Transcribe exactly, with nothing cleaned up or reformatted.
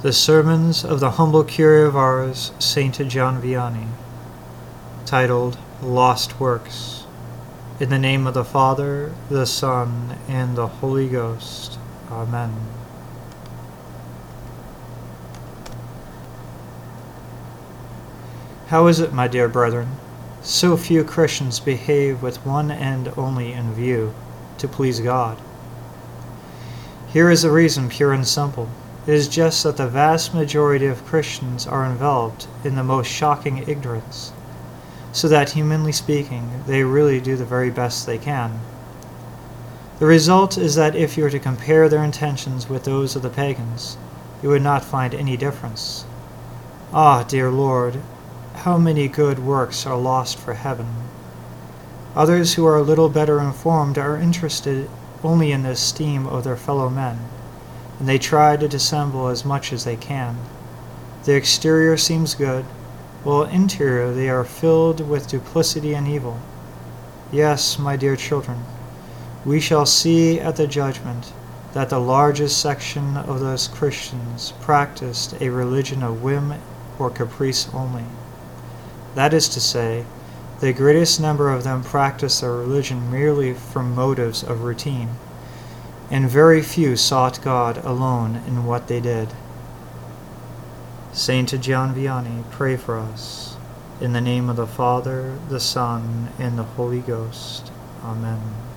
The Sermons of the Humble Curé of Ars, Saint John Vianney, titled Lost Works. In the name of the Father, the Son, and the Holy Ghost. Amen. How is it, my dear brethren, so few Christians behave with one end only in view, to please God? Here is the reason, pure and simple. It is just that the vast majority of Christians are enveloped in the most shocking ignorance, so that, humanly speaking, they really do the very best they can. The result is that if you were to compare their intentions with those of the pagans, you would not find any difference. Ah, dear Lord, how many good works are lost for heaven! Others who are a little better informed are interested only in the esteem of their fellow men, and they try to dissemble as much as they can. The exterior seems good, while interior they are filled with duplicity and evil. Yes, my dear children, we shall see at the judgment that the largest section of those Christians practiced a religion of whim or caprice only. That is to say, the greatest number of them practiced their religion merely from motives of routine, and very few sought God alone in what they did. Saint John Vianney, pray for us. In the name of the Father, the Son, and the Holy Ghost. Amen.